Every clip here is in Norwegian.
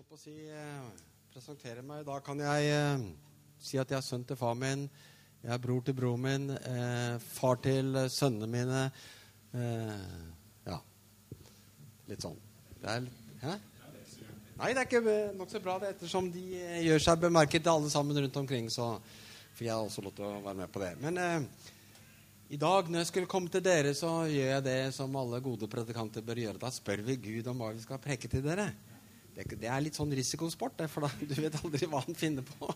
holdt på å si, presentere meg. Da kan jeg si at jeg er sønn til far min, jeg er bror til bror min, far til sønnene mine. Ja, litt sånn. Det er, hæ? Nei, det er ikke nok så bra det, ettersom de gjør seg bemerket til alle sammen rundt omkring, så får jeg også lov til å være med på det. Men i dag, når jeg skulle komme til dere, så gjør jeg det som alle gode predikanter bør gjøre. Da spør vi Gud om hva vi skal preke til dere. Det er litt sånn risikosport, for da, du vet aldri hva han finner på.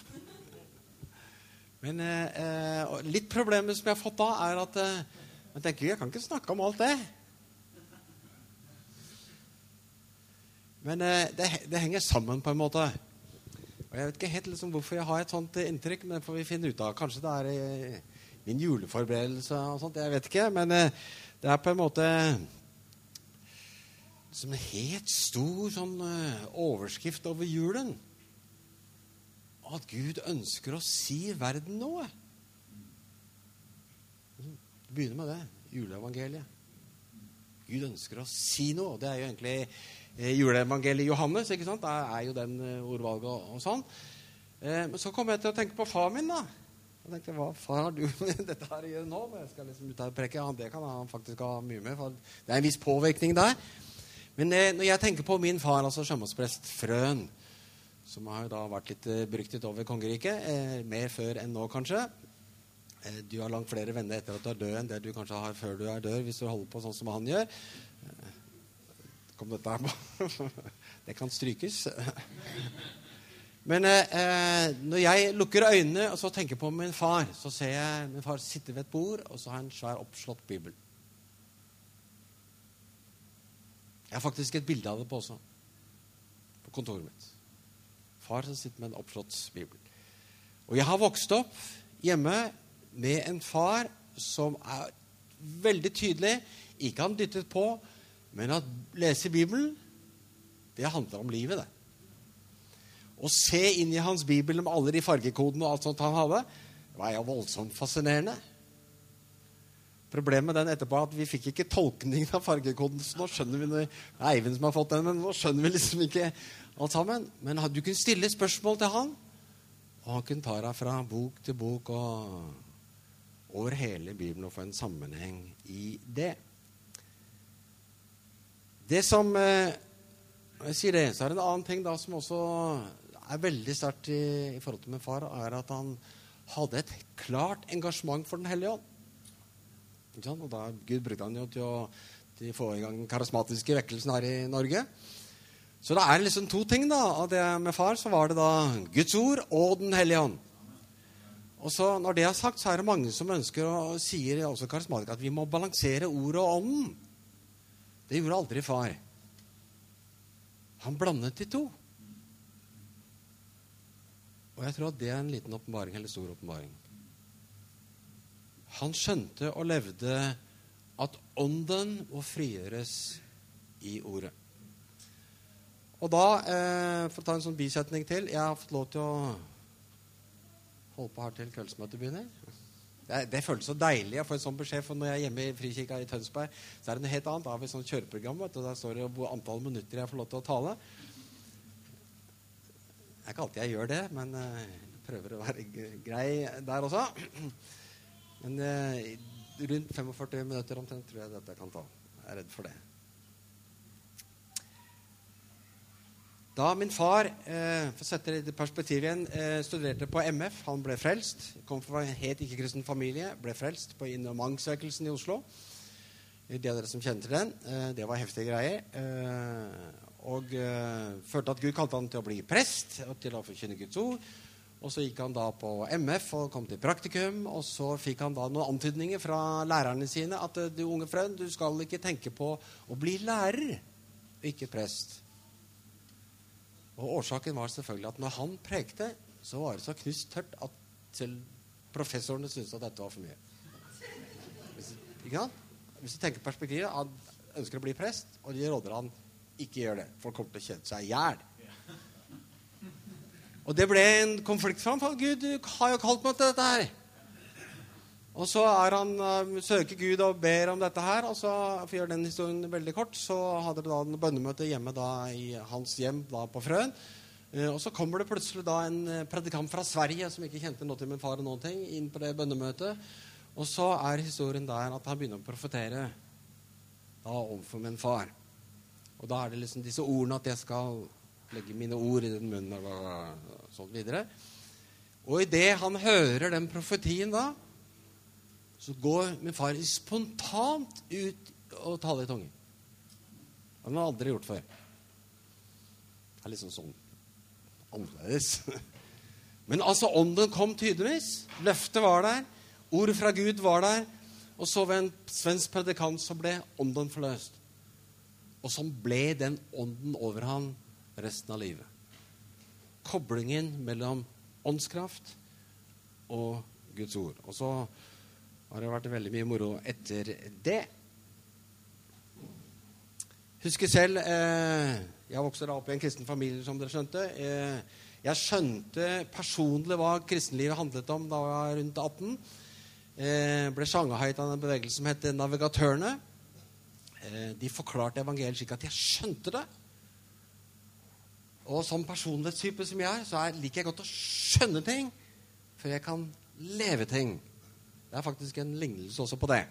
Men litt problemet som jeg har fått da, er at jeg tenker, jeg kan ikke snakke om alt det. Men det henger sammen på en måte. Og jeg vet ikke helt liksom, hvorfor jeg har et sånt inntrykk, men det får vi finne ut av. Kanskje det er min juleforberedelse og sånt, jeg vet ikke. Men det er på en måte som en helt stor sånn, overskrift over julen. At Gud ønsker å si verden noe. Det begynner med det, juleevangeliet. Gud ønsker å si noe, og det er jo egentlig juleevangeliet Johannes, ikke sant? Det er jo den ordvalget og sånn. Men så kom jeg til å tenke på far min da. Jeg tenkte, hva far har du med dette her å gjøre nå? Jeg skal liksom ut her og preke. Ja, det kan han faktisk ha mye med, for det er en viss påvirkning der. Men når jeg tenker på min far, altså sjømannsprest Frøen, som har jo da vært litt beryktet over kongeriket, mer før enn nå kanskje. Du har langt flere venner etter at du er død enn det du kanskje har før du er død, hvis du holder på sånn som han gjør. Kom dette her på. Det kan strykes. Men når jeg lukker øynene og så tenker på min far, så ser jeg min far sitte ved et bord, og så har han en svær oppslått bibel. Jeg har faktisk et bilde av det på også, på kontoret mitt. Far som sitter med en oppslått bibel. Og jeg har vokst opp hjemme med en far som er veldig tydelig, ikke han dyttet på, men at lese Bibelen, det handler om livet det. Å se inn i hans bibel med alle de fargekodene og alt sånt han hadde, det var jo voldsomt fascinerende. Problemet med den etterpå er at vi fikk ikke tolkningen av fargekoden, så nå skjønner vi, det er Eivind som har fått den, men nå skjønner vi liksom ikke alt sammen. Men du kunne stille spørsmål til han, og han kunne ta deg fra bok til bok og over hele Bibelen og få en sammenheng i det. Det som, når jeg sier det, så er det en annen ting da som også er veldig sterkt i forhold til min far, er at han hadde et klart engasjement for Den hellige ånd. Og da Gud brukte han jo til å få i gang den karismatiske vekkelsen her i Norge. Så det er liksom to ting da. Av det med far så var det da Guds ord og Den hellige ånd. Og så når det er sagt, så er det mange som ønsker og sier også karismatikere at vi må balansere ordet og ånden. Det gjorde aldri far. Han blandet de to. Og jeg tror at det er en liten åpenbaring, eller stor åpenbaring. Han skjønte og levde at ånden må frigjøres i ordet. Og da, for å ta en sånn bisetning til, jeg har fått lov til å holde på her til kveldsmøtet begynner. Det føles så deilig å få en sånn beskjed, for når jeg er hjemme i Frikirka i Tønsberg, så er det noe helt annet. Da har vi et sånt kjøreprogram, og der står det hvor antall minutter jeg får lov til å tale. Det er ikke alltid jeg gjør det, men jeg prøver å være grei der også. Men rundt 45 minutter omtrent tror jeg dette kan ta. Jeg er redd for det. Da min far, for å sette det i perspektiv igjen, studerte på MF, han ble frelst, kom fra en helt ikke-kristen familie, ble frelst på Innomangsvekelsen i Oslo. De av dere som kjenner til den, det var heftige greier. Og følte at Gud kalte han til å bli prest, og til å forkynne Guds ord. Og så gikk han da på MF og kom til praktikum, og så fikk han da noen antydninger fra lærerne sine at du unge Frøen, du skal ikke tenke på å bli lærer, ikke prest. Og årsaken var selvfølgelig at når han prekte, så var det så knust tørt at selv professorene syntes at dette var for mye. Hvis du tenker perspektivet, han ønsker å bli prest, og de råder han ikke gjør det, for han kommer til å kjenne seg ihjel. Og det ble en konflikt for ham, for Gud, du har jo kalt meg til dette her. Og så han søker Gud og ber om dette her, og så, for å gjøre den historien veldig kort, så hadde det da en bønnemøte hjemme da i hans hjem da på Frøen. Og så kommer det plutselig da en predikant fra Sverige som ikke kjente noe til min far og noen ting, inn på det bønnemøtet. Og så historien der at han begynner å profetere da overfor min far. Og da det liksom disse ordene at jeg skal legge mine ord i den munnen og sånn videre. Og i det han hører den profetien da, så går min far spontant ut og taler i tunge. Han har aldri gjort før. Det liksom sånn annerledes. Men altså, ånden kom tydeligvis. Løftet var der. Ordet fra Gud var der. Og så ved en svensk predikant så ble ånden forløst. Og så ble den ånden over han resten av livet. Koblingen mellom åndskraft og Guds ord. Og så har det vært veldig mye moro etter det. Husker selv, jeg vokste opp i en kristen familie, som dere skjønte. Jeg skjønte personlig hva kristenlivet handlet om da jeg var rundt 18. Ble sjanghøyt av en bevegelse som heter Navigatørene. De forklarte evangeliet slik at jeg skjønte det. Og som personlighetstype som jeg så liker jeg godt å skjønne ting, for jeg kan leve ting. Det faktisk en lignelse også på det.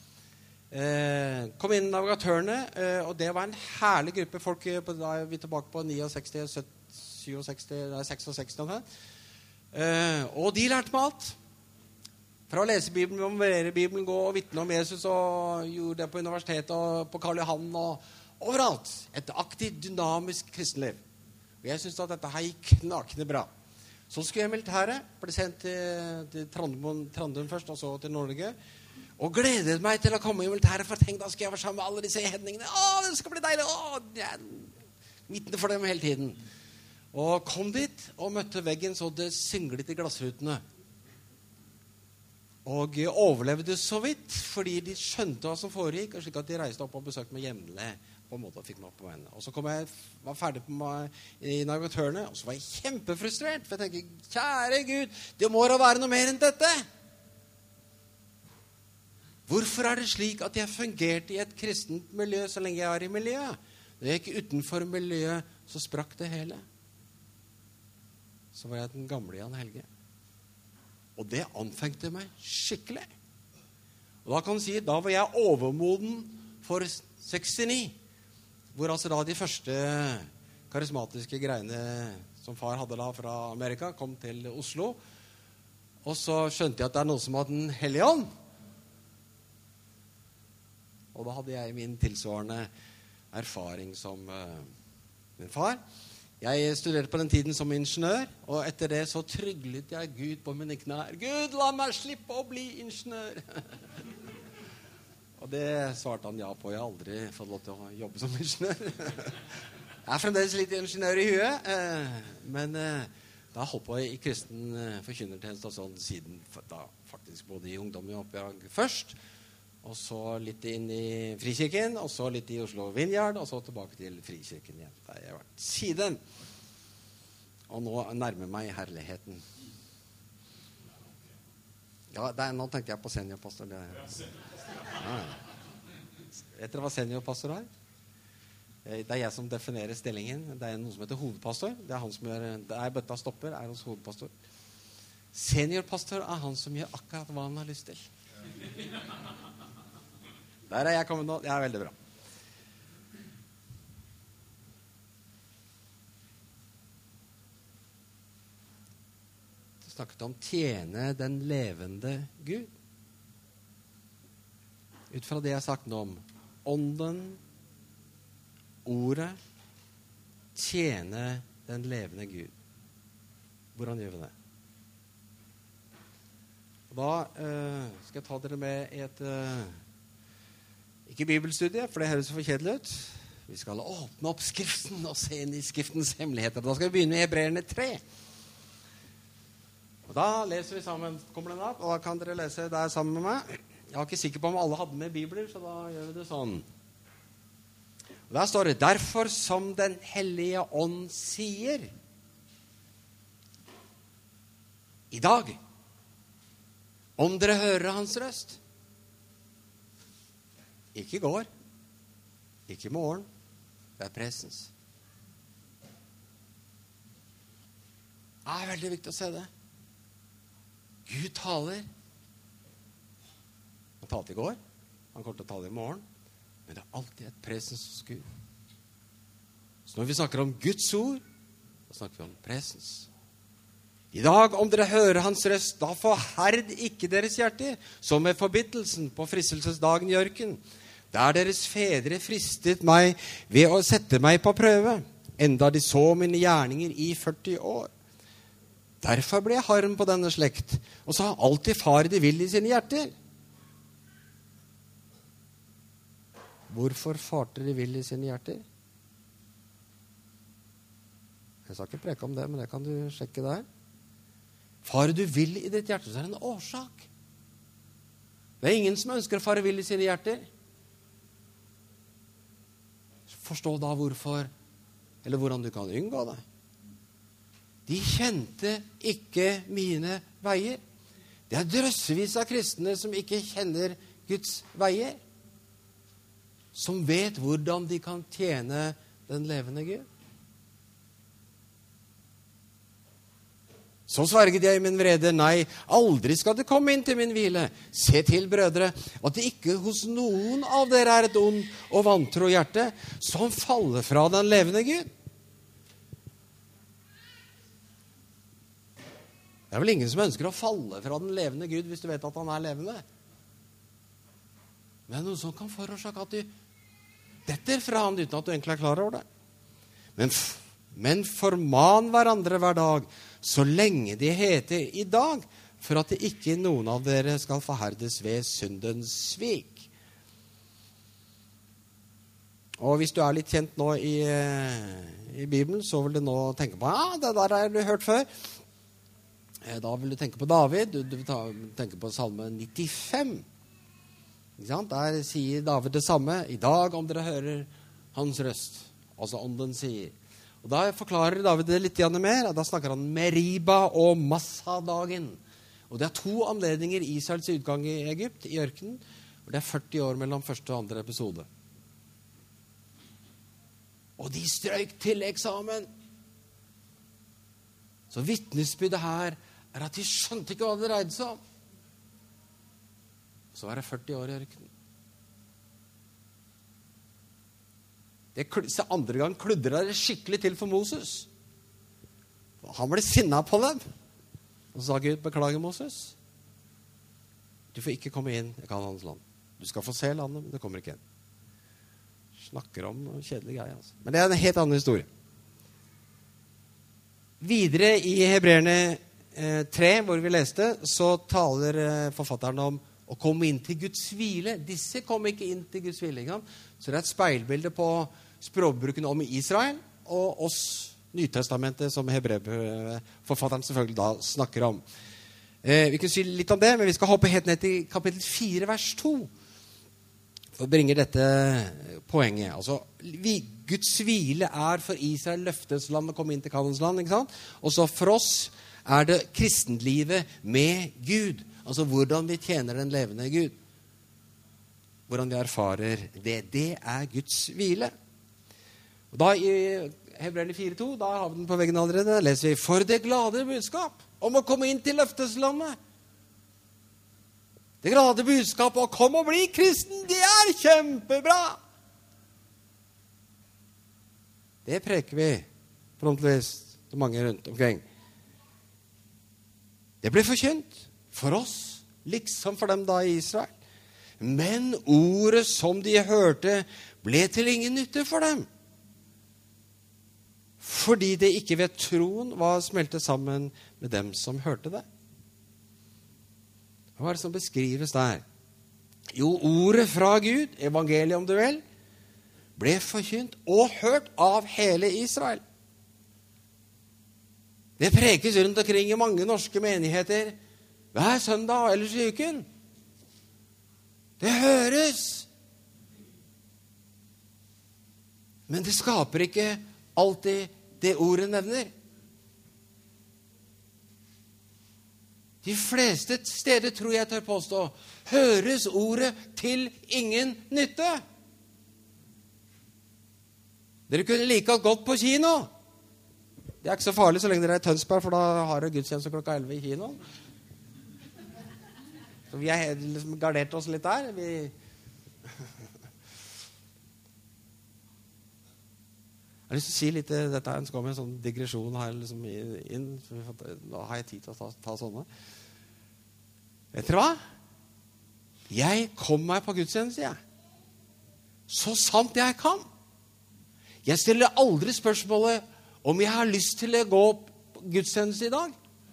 Kom inn Navigatørene, og det var en herlig gruppe folk, da er vi tilbake på 69, 66, og de lærte meg alt. Fra å lese Bibelen, memorere Bibelen, gå og vitne om Jesus, og gjorde det på universitetet og på Karl Johan og overalt. Et aktivt, dynamisk kristenliv. Og jeg synes at dette her gikk knakende bra. Så skulle jeg i militæret, ble sendt til Trondheim først, og så til Norge, og gledet meg til å komme i militæret, for tenk, da skal jeg være sammen med alle disse hedningene. Det skal bli deilig, jeg midten for dem hele tiden. Og kom dit, og møtte veggen, så det singlet i glassrutene. Og overlevde så vidt, fordi de skjønte hva som foregikk, og slik at de reiste opp og besøkte meg jevnlig, på en måte, og fikk meg opp på veien. Og så var ferdig på meg i Navigatørene, og så var jeg kjempefrustrert, for jeg tenker, kjære Gud, det må da være noe mer enn dette. Hvorfor det slik at jeg fungerte i et kristent miljø så lenge jeg var i miljøet? Når jeg gikk utenfor miljøet, så sprakk det hele. Så var jeg den gamle Jan Helge. Og det anfengte meg skikkelig. Og da kan du si, da var jeg overmoden for 69, hvor altså da de første karismatiske greiene som far hadde da fra Amerika, kom til Oslo. Og så skjønte jeg at det noe som hadde Den hellige ånd. Og da hadde jeg min tilsvarende erfaring som min far. Jeg studerte på den tiden som ingeniør, og etter det så tryglet jeg Gud på mine knær. Gud, la meg slippe å bli ingeniør! Og det svarte han ja på. Jeg har aldri fått lov til å jobbe som ingeniør. Jeg fremdeles litt ingeniør i huet, men da har jeg holdt på i kristen forkynnertjeneste og sånn siden da faktisk både i ungdom og oppdrag først, og så litt inn i Frikirken, og så litt i Oslo Vineyard, og så tilbake til Frikirken igjen. Der har jeg vært siden. Og nå nærmer meg herligheten. Ja, nå tenkte jeg på seniorpastor. Ja. Vet dere hva seniorpastor er? Det jeg som definerer stillingen. Det noe som heter hovedpastor. Det han som gjør, bøtta stopper, hos hovedpastor. Seniorpastor han som gjør akkurat hva han har lyst til. Der jeg kommet nå. Det veldig bra. Du snakket om tjene den levende Gud. Ut fra det jeg har sagt nå om ånden, ordet, tjene den levende Gud. Hvordan gjør vi det? Og da skal jeg ta dere med i et ikke bibelstudie, for det høres for kjedelig ut. Vi skal åpne opp Skriften og se inn i Skriftens hemmeligheter. Da skal vi begynne med Hebreerne 3. Og da leser vi sammen. Kommer den opp? Og da kan dere lese der sammen med meg. Jeg var ikke sikker på om alle hadde med bibler, så da gjør vi det sånn. Og der står det, derfor som den hellige ånd sier, i dag om dere hører hans røst. Ikke i går, ikke i morgen, det presens. Det veldig viktig å se det. Gud taler. Han talte i går, han kommer til å tale i morgen, men det alltid et presens hos Gud. Så når vi snakker om Guds ord, da snakker vi om presens. I dag, om dere hører hans røst, da forherd ikke deres hjerter, som med forbittelsen på fristelsesdagen i ørken, der deres fedre fristet meg ved å sette meg på prøve, enda de så mine gjerninger i 40 år. Derfor ble jeg harm på denne slekt, og så har alltid far de vil i sine hjerter. Hvorfor farte de vil i sine hjerter? Jeg skal ikke preke om det, men det kan du sjekke der. Fare du vil i ditt hjerte, så er det en årsak. Det er ingen som ønsker å fare vill i sine hjerter. Forstå da hvorfor, eller hvordan du kan unngå det. De kjente ikke mine veier. Det er drøssevis av kristne som ikke kjenner Guds veier, som vet hvordan de kan tjene den levende Gud. Så sverget jeg i min vrede, nei, aldri skal det komme inn til min hvile. Se til, brødre, at det ikke hos noen av dere er et ond og vantro hjerte som faller fra den levende Gud. Det er vel ingen som ønsker å falle fra den levende Gud hvis du vet at han er levende. Men det er noe som kan forårsake at du detter fra han uten at du egentlig er klar over det. Men forman hverandre hver dag, så lenge de heter i dag, for at det ikke noen av dere skal forherdes ved syndens svik. Og hvis du er litt kjent nå i Bibelen, så vil du nå tenke på, det der har du hørt før. Da vil du tenke på David, du vil tenke på Salme 95. Ikke sant? Der sier David det samme, i dag om dere hører hans røst, altså ånden sier. Og da forklarer David det litt mer, og da snakker han Meriba og Massa-dagen. Og det er 2 anledninger i Israels utgang i Egypt, i ørkenen, og det er 40 år mellom første og andre episode. Og de strøyk til eksamen. Så vittnesbyrdet her er at de skjønte ikke hva det dreide seg om. Så var det 40 år i ørkenen. Andre gang kludret det skikkelig til for Moses. Han ble sinnet på dem. Og så sa Gud, beklager Moses. Du får ikke komme inn i Kanaans land. Du skal få se landet, men du kommer ikke inn. Snakker om noe kjedelig greier. Altså. Men det er en helt annen historie. Videre i Hebreerne 3, hvor vi leste, så taler forfatteren om å komme inn til Guds hvile. Disse kom ikke inn til Guds hvile. Ikke? Så det er et speilbilde på språkbruken om Israel og oss Nytestamentet, som forfatteren selvfølgelig da snakker om. Vi kan si litt om det, men vi skal hoppe helt ned til kapittel 4, vers 2. For å bringe dette poenget. Altså, Guds hvile er for Israel løftets land å komme inn til Kanaans land, ikke sant? Og så for oss er det kristentlivet med Gud. Altså hvordan vi tjener den levende Gud. Hvordan vi erfarer det. Det er Guds hvile. Og da i Hebreerne 4:2, da har vi den på veggen allerede, da leser vi, for det glade budskap om å komme inn til løfteslandet. Det glade budskap å komme og bli kristen, det er kjempebra. Det preker vi frontvis til mange rundt omkring. Det ble forkynt for oss, liksom for dem da i Israel. Men ordet som de hørte ble til ingen nytte for dem. Fordi det ikke ved troen var smeltet sammen med dem som hørte det. Hva er det som beskrives der? Jo, ordet fra Gud, evangeliet om du vel, ble forkynt og hørt av hele Israel. Det prekes rundt omkring i mange norske menigheter hver søndag og ellers i uken. Det høres. Men det skaper ikke alltid det ordet nevner. De fleste steder, tror jeg tør påstå, høres ordet til ingen nytte. Dere kunne like godt gått på kino. Det ikke så farlig så lenge dere i Tønsberg, for da har dere gudstjeneste klokka 11 i kinoen. Så vi har liksom gardert oss litt der. Jeg har lyst til å si litt, dette skal med en sånn digresjon her liksom inn, da har jeg tid til å ta sånne. Vet dere hva? Jeg kom meg på gudstjeneste, jeg. Så sant jeg kan. Jeg stiller aldri spørsmålet om jeg har lyst til å gå på gudstjeneste i dag.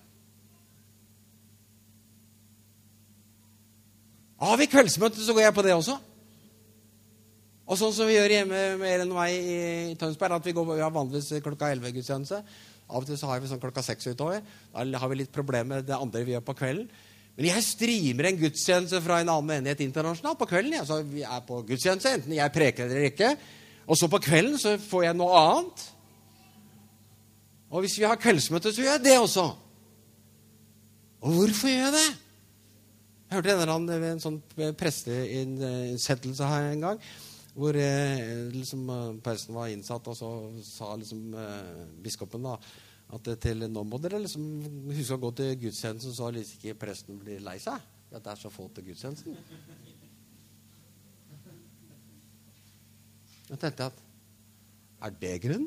Har vi kveldsmøte, så går jeg på det også. Og sånn som vi gjør hjemme med Ellen og meg i Tønsberg, at vi har vanligvis klokka 11 gudstjeneste. Av og til så har vi sånn klokka 6 utover. Da har vi litt problemer med det andre vi gjør på kvelden. Men jeg streamer en gudstjeneste fra en annen menighet internasjonalt på kvelden. Så vi er på gudstjeneste, enten jeg preker eller ikke. Og så på kvelden så får jeg noe annet. Og hvis vi har kveldsmøte, så gjør jeg det også. Og hvorfor gjør jeg det? Jeg hørte en sånn presteinnsettelse her en gang, hvor liksom, presten var innsatt, og så sa liksom, biskopen da, at nå må dere liksom huske å gå til gudstjenesten, så ikke presten blir lei seg. At det så få til gudstjenesten. Jeg tenkte at, det grunnen?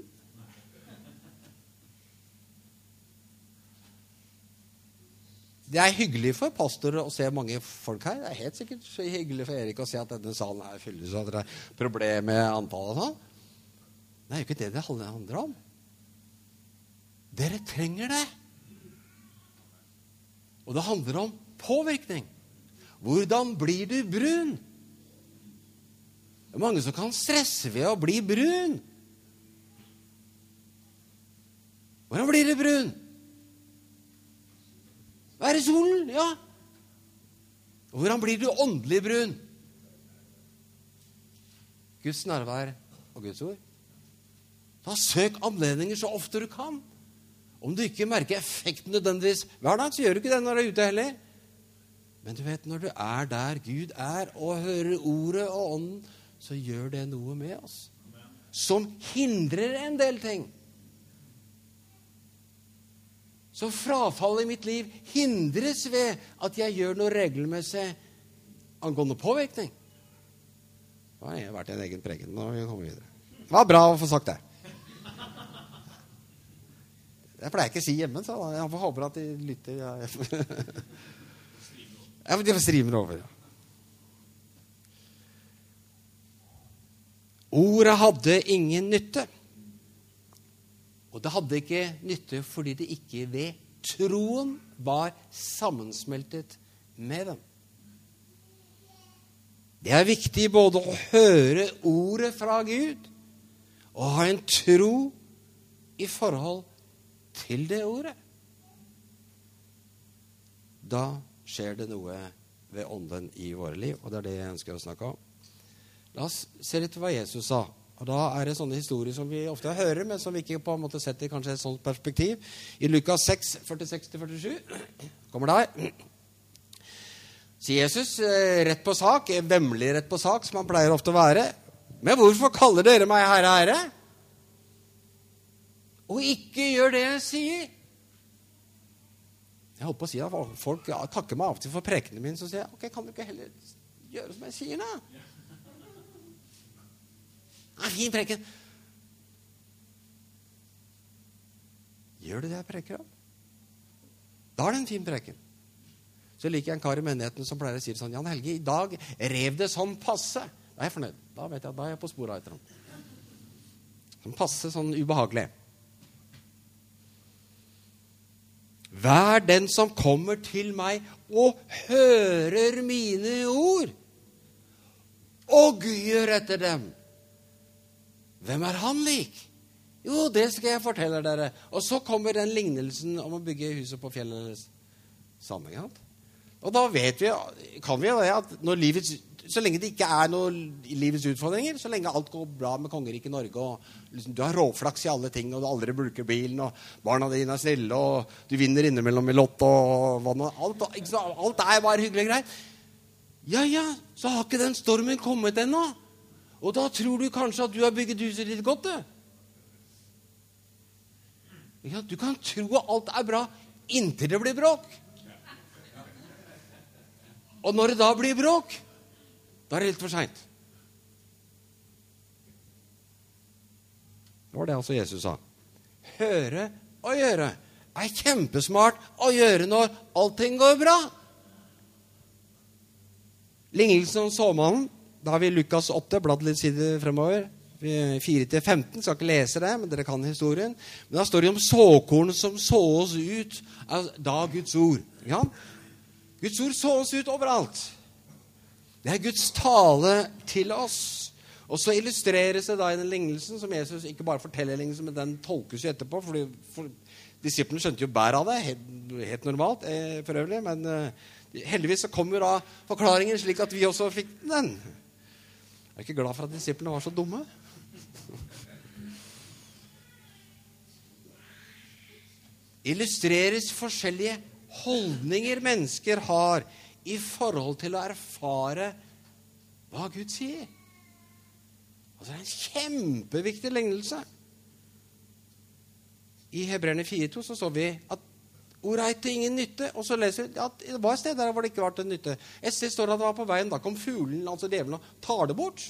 Det hyggelig for pastorer å se mange folk her. Det helt sikkert så hyggelig for Erik å se at denne salen her fylles, og at det problemer med antallet og sånn. Det jo ikke det det handler om. Dere trenger det. Og det handler om påvirkning. Hvordan blir du brun? Det mange som kan stresse ved å bli brun. Hvordan blir du brun? Være i solen, ja. Og hvordan blir du åndelig brun? Guds nærvær og Guds ord. Da søk anledninger så ofte du kan. Om du ikke merker effekten nødvendigvis hver dag, så gjør du ikke det når du er ute heller. Men du vet, når du er der Gud er, og hører ordet og ånden, så gjør det noe med oss. Som hindrer en del ting. Så frafallet i mitt liv hindres ved at jeg gjør noe regelmessig angående påvirkning. Da har jeg vært i en egen preken. Nå må vi komme videre. Det var bra å få sagt det. Det pleier jeg ikke å si hjemme, så jeg håper at de lytter. Ja, de streamer over. Ordet hadde ingen nytte. Og det hadde ikke nytte fordi det ikke ved troen var sammensmeltet med dem. Det viktig både å høre ordet fra Gud og ha en tro i forhold til det ordet. Da skjer det noe ved ånden i våre liv, og det det jeg ønsker å snakke om. La oss se litt hva Jesus sa. Og da det sånne historier som vi ofte hører, men som vi ikke på en måte setter kanskje et sånt perspektiv. I Lukas 6, 46-47, kommer der. Sier Jesus, rett på sak, vemmelig rett på sak, som han pleier ofte å være. Men hvorfor kaller dere meg herre, herre? Og ikke gjør det jeg sier. Jeg holdt på å si at folk takker meg av til for prekene mine, så sier jeg, ok, kan du ikke heller gjøre som jeg sier da? Fin preken. Gjør du det jeg preker om? Da det en fin preken. Så liker jeg en kar i menigheten som pleier å si sånn, Jan Helge, i dag rev det sånn passe. Da jeg fornøyd. Da vet jeg at da jeg på sporet etter ham. Sånn passe, sånn ubehagelig. Vær den som kommer til meg og hører mine ord og gjør etter dem. Hvem han lik? Jo, det skal jeg fortelle dere. Og så kommer den lignelsen om å bygge huset på fjellet sammenhengende. Og da vet vi, kan vi jo det, at når livets så lenge det ikke noe i livets utfordringer, så lenge alt går bra med kongeriket Norge, og liksom, du har råflaks i alle ting, og du aldri bruker bilen, og barna dine snille, og du vinner innimellom i lotto, og alt bare hyggelig og greit. Ja, så har ikke den stormen kommet ennå. Og da tror du kanskje at du har bygget huset ditt godt, Ja, du kan tro at alt bra inntil det blir bråk. Og når det da blir bråk, da det litt for sent. Det var det altså Jesus sa. Høre og gjøre kjempesmart å gjøre når allting går bra. Lignelsen om såmannen, da har vi Lukas 8, bladd litt side fremover, 4-15, skal ikke lese det, men dere kan historien. Men da står det om såkorn som sås ut da Guds ord. Ja? Guds ord sås ut overalt. Det Guds tale til oss. Og så illustreres det da i den lignelsen, som Jesus ikke bare forteller lignelsen, men den tolkes jo etterpå, for disiplene skjønte jo bær av det, helt normalt for øvrig, men heldigvis så kommer da forklaringen slik at vi også fikk den. Jeg ikke glad for at disiplene var så dumme. Illustreres forskjellige holdninger mennesker har i forhold til å erfare hva Gud sier. Altså det en kjempeviktig lignelse. I Hebreerne 4:2 så vi at ordet til ingen nytte, og så leser vi at det var et sted der hvor det ikke var til nytte. Et sted står det at det var på veien, da kom fuglen, altså djevelen, og tar det bort.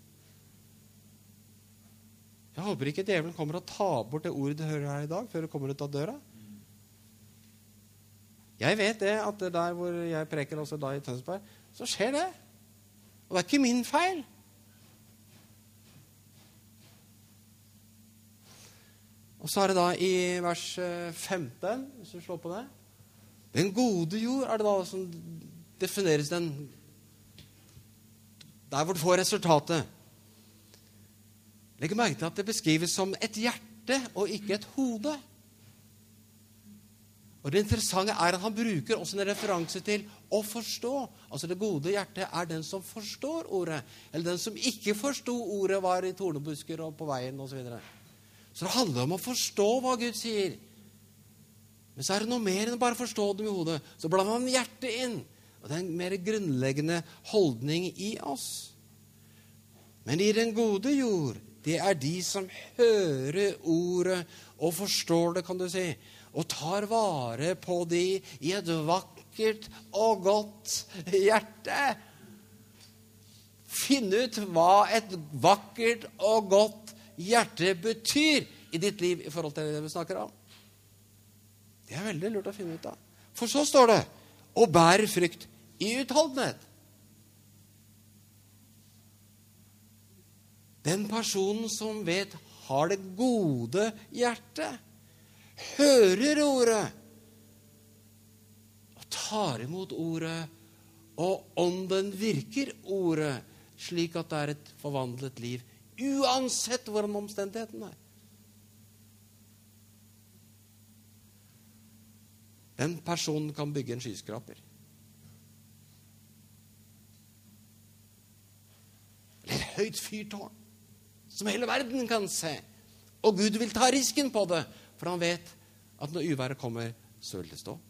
Jeg håper ikke djevelen kommer og tar bort det ordet du hører her i dag, før du kommer ut av døra. Jeg vet det, at det der hvor jeg preker også da i Tønsberg, så skjer det. Og det ikke min feil. Og så det da i vers 15, hvis du slår på det. Den gode jord det da som defineres den. Der hvor du får resultatet. Legg merke til at det beskrives som et hjerte og ikke et hode. Og det interessante at han bruker også en referanse til å forstå. Altså det gode hjertet den som forstår ordet. Eller den som ikke forstod ordet var i tornebusker og på veien og så videre. Så det handler om å forstå hva Gud sier. Men så det noe mer enn å bare forstå det med hodet. Så blander han hjertet inn. Og det en mer grunnleggende holdning i oss. Men i den gode jord, det de som hører ordet og forstår det, kan du si, og tar vare på det i et vakkert og godt hjerte. Finn ut hva et vakkert og godt hjerte betyr i ditt liv i forhold til det vi snakker om. Det veldig lurt å finne ut av. For så står det, og bær frukt i utholdenhet. Den personen som vet har det gode hjertet, hører ordet, og tar imot ordet, og ånden virker ordet, slik at det et forvandlet liv, uansett hvordan omstendighetene Den personen kan bygge en skyskraper. Eller et høyt fyrtårn, som hele verden kan se. Og Gud vil ta risken på det, for han vet at når uværet kommer, så vil det stå.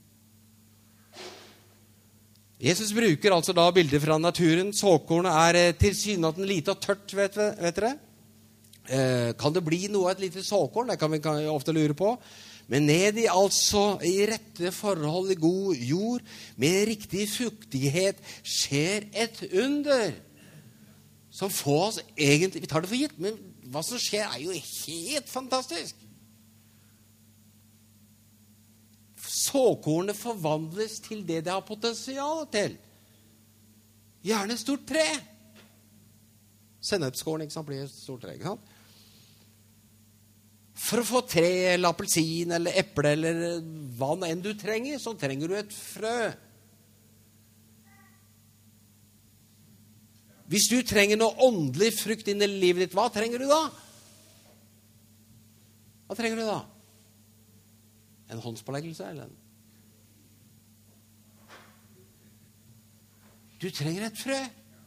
Jesus bruker altså da bilder fra naturen. Såkornet tilsynelatende lite og tørt, vet dere. Kan det bli noe av et lite såkorn? Det kan vi ofte lure på. Men ned i rette forhold i god jord, med riktig fuktighet, skjer et under. Som får oss egentlig, vi tar det for gitt, men hva som skjer jo helt fantastisk. Såkornet forvandles til det har potensial til. Gjerne et stort tre. Sennepskålen, ikke sant, blir et stort tre, ikke sant? For å få tre, eller appelsin, eller eple, eller hva enn du trenger, så trenger du et frø. Hvis du trenger noe åndelig frukt inn i livet ditt, hva trenger du da? Hva trenger du da? En håndspåleggelse, eller en? Du trenger et frø.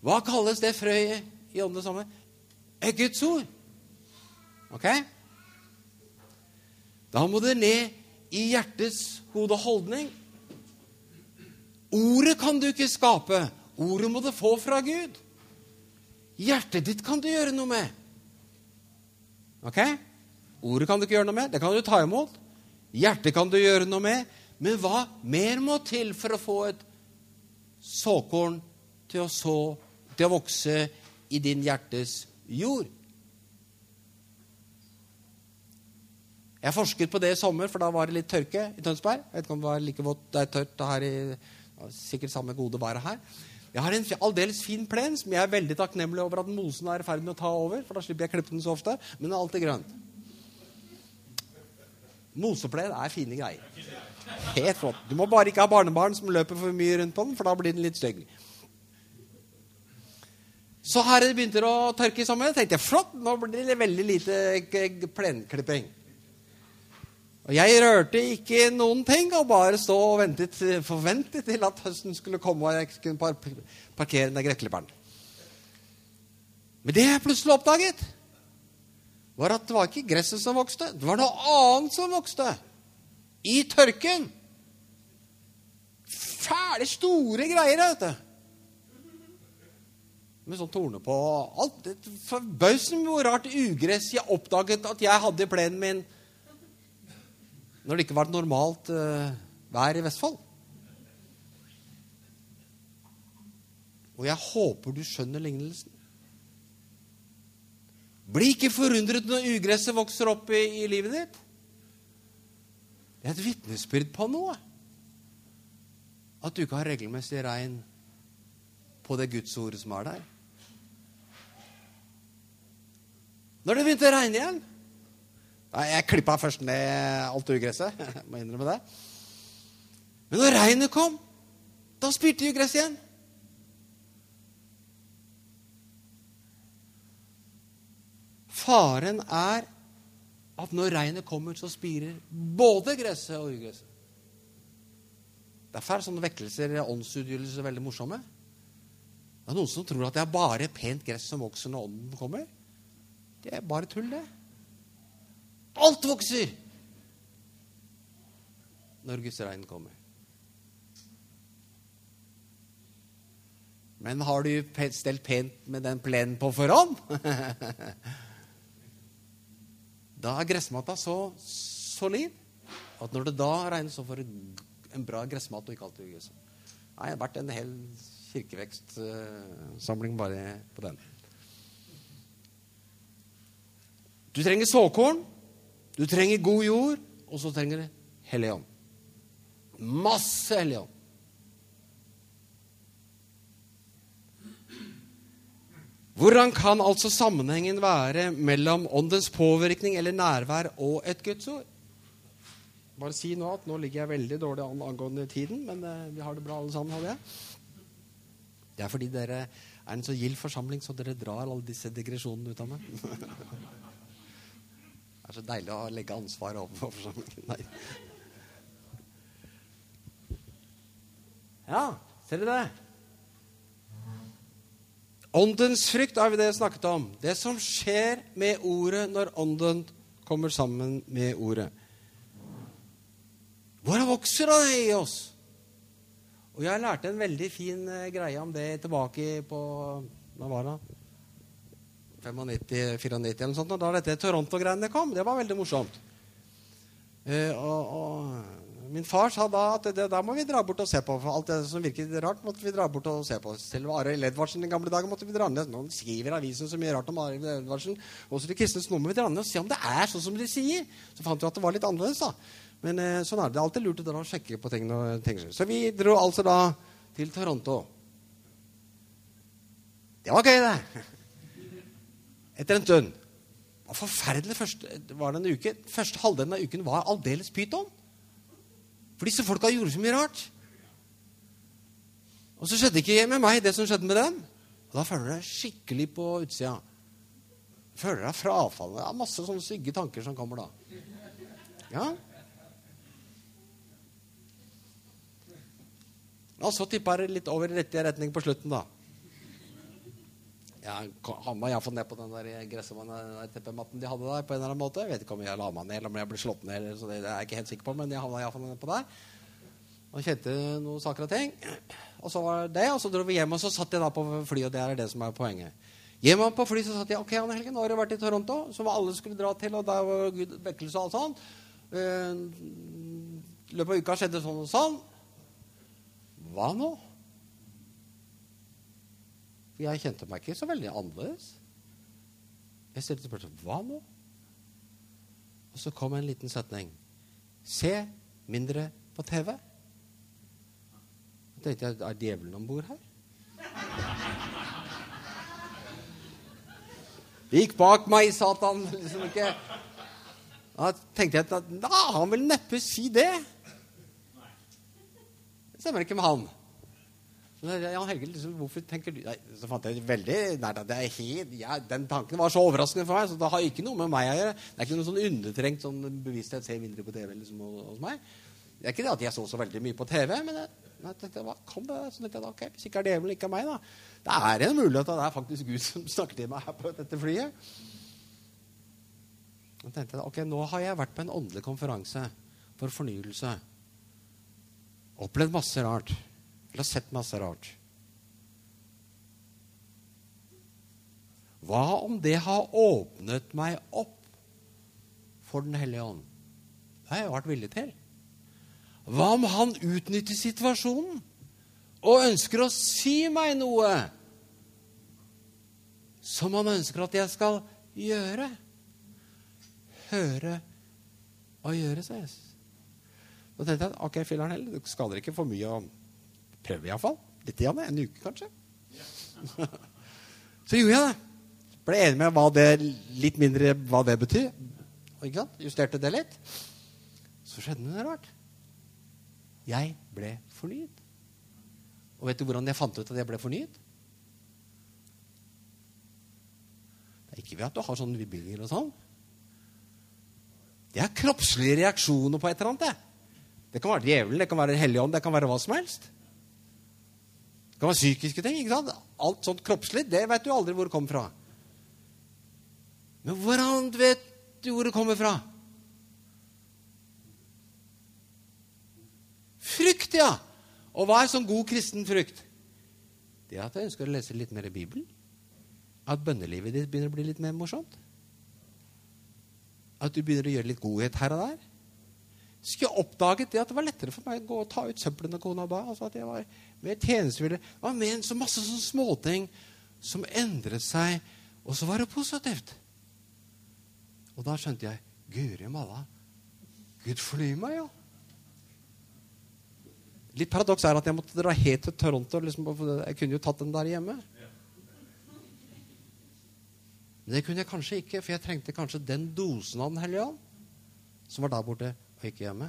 Hva kalles det frøet i åndelig sammenheng? Guds ord. Ok? Da må det ned i hjertets hode og holdning. Ordet kan du ikke skape. Ordet må du få fra Gud. Hjertet ditt kan du gjøre noe med. Ok? Ordet kan du ikke gjøre noe med. Det kan du ta imot. Hjertet kan du gjøre noe med. Men hva mer må til for å få et såkorn til å vokse i din hjertes jord? Jeg forsket på det i sommer, for da var det litt tørke i Tønsberg. Jeg vet ikke om det var like vått, det er tørt her sikkert samme gode været her. Jeg har en aldeles fin plen som jeg er veldig takknemlig over at mosen er i ferd med å ta over, for da slipper jeg klippe den så ofte, men den er alltid grønt. Moseplen er fine greier. Helt flott. Du må bare ikke ha barnebarn som løper for mye rundt på den, for da blir den litt stygg. Så her det begynte å tørke i sommer, tenkte jeg, flott, nå blir det veldig lite plenklipping. Og jeg rørte ikke noen ting, og bare stå og forventet til at høsten skulle komme, og jeg kunne parkere den grettklipperen. Men det jeg plutselig oppdaget, var at det var ikke gresset som vokste, det var noe annet som vokste. I tørken. Fæle, store greier, vet du. Med sånn torne på alt. Det forbauset hvor rart ugress jeg oppdaget at jeg hadde i plenen min når det ikke var et normalt vær i Vestfold. Og jeg håper du skjønner lignelsen. Bli ikke forundret når ugresset vokser opp i livet ditt. Det er et vitnesbyrd på noe. At du ikke har regelmessig regn på det Guds ord som er der. Når det begynte å regne igjen, jeg klippet først ned alt ugresset, jeg må innrømme det. Men når regnet kom, da spirte ugresset igjen. Faren er at når regnet kommer, så spirer både gresset og ugresset. Derfor er sånne vekkelser, åndsutgytelser, veldig morsomme. Det er noen som tror at det er bare pent gress som vokser når ånden kommer. Det er bare tull, det. Alt vokser når Guds regn kommer. Men har du stelt pent med den plenen på forhånd? Da er gressmatta så solid at når det da regner, så får du en bra gressmat og ikke alltid uggress. Nei, det har vært en hel kirkevekstsamling bare på den. Du trenger såkorn, du trenger god jord, og så trenger du Hellig Ånd. Masse Hellig Ånd. Hvordan kan altså sammenhengen være mellom åndens påvirkning eller nærvær og et Guds ord? Bare si nå at nå ligger jeg veldig dårlig an angående tiden, men vi har det bra alle sammen, hadde jeg. Det er fordi dere er en så gild forsamling, så dere drar alle disse digresjonene ut av meg. Det er så deilig å legge ansvaret over på forsamlingen. Nei. Ja, ser dere det? Åndens frykt er det snakket om. Det som skjer med ordet når ånden kommer sammen med ordet. Hvor vokser det i oss? Og jeg lærte en veldig fin greie om det tilbake på, hva var det? 95-94 eller noe sånt, da dette Toronto-greiene kom. Det var veldig morsomt. Og min far sa da at da må vi dra bort og se på, for alt det som virket rart måtte vi dra bort og se på. Selv Arild Edvardsen i gamle dager måtte vi dra ned. Nå skriver avisen så mye rart om Arild Edvardsen. Også til kristnes, nå må vi dra ned og se om det er sånn som de sier. Så fant vi at det var litt annerledes da. Men sånn er det. Det er alltid lurt å dra og sjekke på ting. Så vi dro altså da til Toronto. Det var gøy det. Etter en stund. Det var forferdelig var det en uke. Første halvdelen av uken var aldeles pyton. For disse folka gjorde så mye rart. Og så skjedde ikke med meg det som skjedde med dem. Og da føler du deg skikkelig på utsida. Føler deg frafallet. Det er masse sånne stygge tanker som kommer da. Ja. Og så tippet det litt over i rett retning på slutten da. Ja, han må jeg få ned på den der teppematten de hadde der på en eller annen måte. Jeg vet ikke om jeg la meg ned, eller om jeg ble slått ned, så det er jeg ikke helt sikker på, men jeg havnet i hvert fall ned på der. Og kjente noen saker og ting. Og så var det, og så dro vi hjem, og så satt jeg da på fly, og det er det som er poenget. Hjemme på fly så satt jeg, ok, Anne Helge, nå har du vært i Toronto, som alle skulle dra til, og der var Gud vekkelse og alt sånn. Løpet av uka skjedde sånn og sånn. Hva nå? Jeg kjente meg ikke så veldig annerledes. Jeg stilte spørsmål, hva nå? Og så kom en liten setning. Se mindre på TV. Jeg tenkte jeg, er djevelen ombord her? Gikk bak meg, Satan. Liksom ikke. Da tenkte jeg at han vil neppe si det. Det stemmer ikke med han. Jan Helge, liksom, hvorfor tenker du? Nei, så fant jeg veldig, nei, det er helt, ja, den tanken var så overraskende for meg, så det har ikke noe med meg å gjøre. Det er ikke noe sånn undertrengt sånn bevissthet, se mindre på TV liksom, hos meg. Det er ikke det at jeg så veldig mye på TV, men jeg tenkte, hva kom det? Så tenkte jeg, ok, hvis ikke er djevelen, ikke er meg da. Det er en mulighet at det er faktisk Gud som snakker til meg her på dette flyet. Jeg tenkte, ok, nå har jeg vært på en åndelig konferanse for fornyelse. Opplevd masse rart. Eller sett masse rart. Hva om det har åpnet meg opp for Den hellige ånd? Det har jeg vært villig til. Hva om han utnytter situasjonen og ønsker å si meg noe som han ønsker at jeg skal gjøre? Høre og gjøre, sies. Da tenkte jeg, ok, Filler'n heller, du skader ikke for mye å prøve i hvert fall. Litt igjen, en uke kanskje. Så gjorde jeg det. Ble enig med hva det, litt mindre hva det betyr. Ikke sant? Justerte det litt. Så skjedde det rart. Jeg ble fornyet. Og vet du hvordan jeg fant ut at jeg ble fornyet? Det er ikke ved at du har sånne vibbinger og sånn. Det er kroppslige reaksjoner på et eller annet, det. Det kan være djevelen, det kan være Den hellige ånd, det kan være hva som helst. Det kan være psykiske ting, ikke sant? Alt sånt kroppslig, det vet du aldri hvor det kommer fra. Men hvordan vet du hvor det kommer fra? Frykt, ja! Og hva er sånn god kristen frykt? Det er at jeg ønsker å lese litt mer i Bibelen. At bønnelivet ditt begynner å bli litt mer morsomt. At du begynner å gjøre litt godhet her og der. Så skulle jeg oppdaget det at det var lettere for meg å gå og ta ut søppelene kona ba. Altså at jeg var mer tjenestevillig. Det var med så masse sånne småting som endret seg. Og så var det positivt. Og da skjønte jeg, Guri malla, Gud fornyer meg jo. Litt paradoks er at jeg måtte dra helt til Toronto. Liksom, jeg kunne jo tatt den der hjemme. Men det kunne jeg kanskje ikke, for jeg trengte kanskje den dosen av Den hellige ånd, som var der borte og ikke hjemme.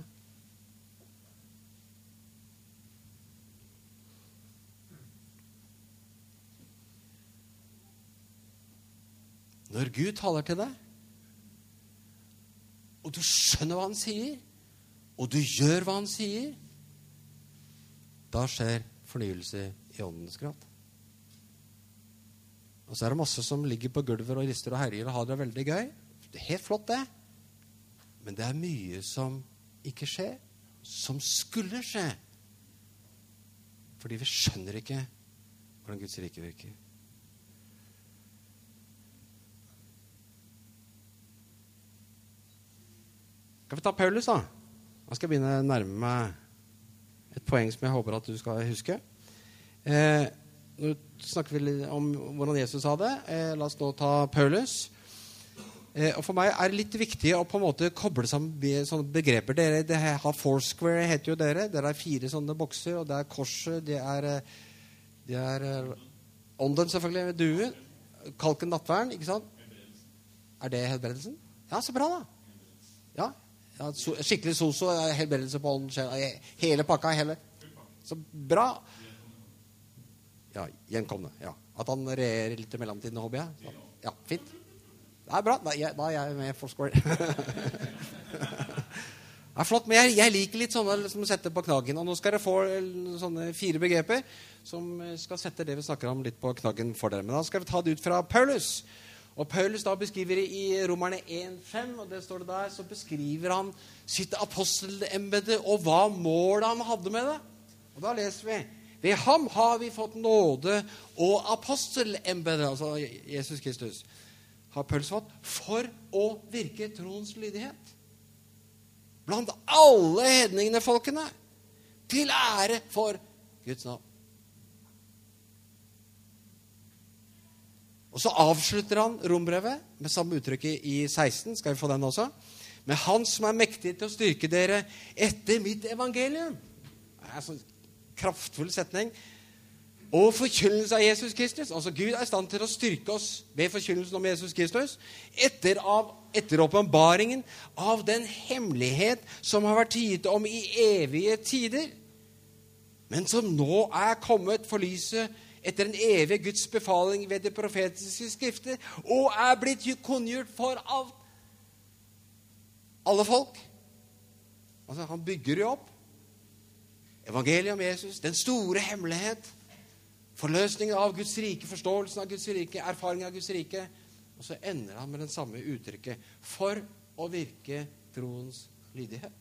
Når Gud taler til deg, og du skjønner hva han sier, og du gjør hva han sier, da skjer fornyelse i åndens kraft. Og så er det masse som ligger på gulver og rister og herjer og har det veldig gøy. Det er helt flott det. Men det er mye som ikke skjer, som skulle skje. Fordi vi skjønner ikke hvordan Guds rike virker. Skal vi ta Paulus da? Nå skal jeg begynne å nærme meg et poeng som jeg håper at du skal huske. Nå snakker vi litt om hvordan Jesus sa det. La oss nå ta Paulus. Og for meg er det litt viktig å på en måte koble sammen sånne begreper. Det har Foursquare, heter jo dere. Det er 4 sånne bokser, og det er korset, det er ånden selvfølgelig, duen, kalken nattvern, ikke sant? Er det helbredelsen? Ja, så bra da. Ja, skikkelig soso, helbredelse på ånden, hele pakka, hele. Så bra. Ja, gjenkomne, ja. At han regjerer litt i mellomtiden, håper jeg. Så, ja, fint. Det er bra, da er jeg med Foursquare. Det flott, men jeg liker litt sånne som setter på knaggen. Og nå skal dere få sånne 4 begreper som skal sette det vi snakker om litt på knaggen for dere. Men da skal vi ta det ut fra Paulus. Og Paulus da beskriver det i Romerne 1,5, og det står det der, så beskriver han sitt apostelembede og hva målet han hadde med det. Og da leser vi, ved ham har vi fått nåde og apostelembede, altså Jesus Kristus, har Paulus fått for å virke troens lydighet. Blant alle hedningene folkene, til ære for Guds navn. Og så avslutter han rombrevet med samme uttrykket i 16, skal vi få den også, med han som er mektig til å styrke dere etter mitt evangelium. Det er en sånn kraftfull setning. Og forkynnelse av Jesus Kristus. Altså Gud er i stand til å styrke oss ved forkynnelsen om Jesus Kristus etter åpenbaringen av den hemmelighet som har vært gitt om i evige tider, men som nå er kommet for lyset etter en evig Guds befaling ved det profetiske skrifter, og er blitt kunngjort for alle folk. Altså han bygger jo opp evangeliet om Jesus, den store hemmelighet, forløsningen av Guds rike, forståelsen av Guds rike, erfaringen av Guds rike, og så ender han med den samme uttrykket, for å virke troens lydighet.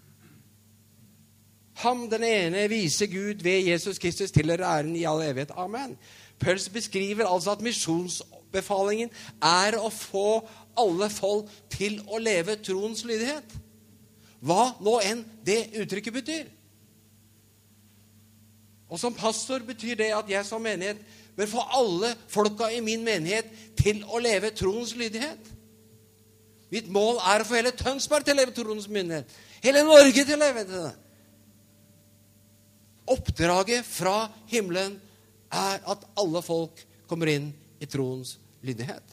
Ham, den ene, viser Gud ved Jesus Kristus til æren i all evighet. Amen. Paulus beskriver altså at misjonsbefalingen er å få alle folk til å leve troens lydighet. Hva nå enn det uttrykket betyr. Og som pastor betyr det at jeg som menighet bør få alle folka i min menighet til å leve troens lydighet. Mitt mål er å få hele Tønsberg til å leve troens myndighet. Hele Norge til å leve til det. Oppdraget fra himmelen er at alle folk kommer inn i troens lydighet.